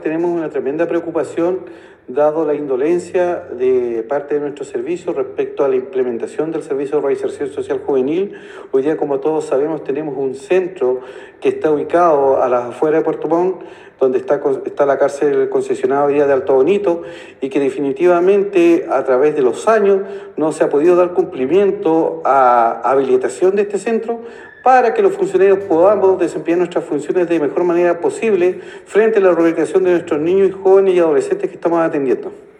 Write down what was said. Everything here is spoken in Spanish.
Tenemos una tremenda preocupación, dado la indolencia de parte de nuestros servicios respecto a la implementación del servicio de reinserción social juvenil. Hoy día, como todos sabemos, tenemos un centro que está ubicado a las afueras de Puerto Montt, donde está la cárcel concesionada hoy día de Alto Bonito, y que definitivamente a través de los años no se ha podido dar cumplimiento a habilitación de este centro para que los funcionarios podamos desempeñar nuestras funciones de mejor manera posible frente a la rehabilitación de nuestros niños y jóvenes y adolescentes que estamos atendiendo.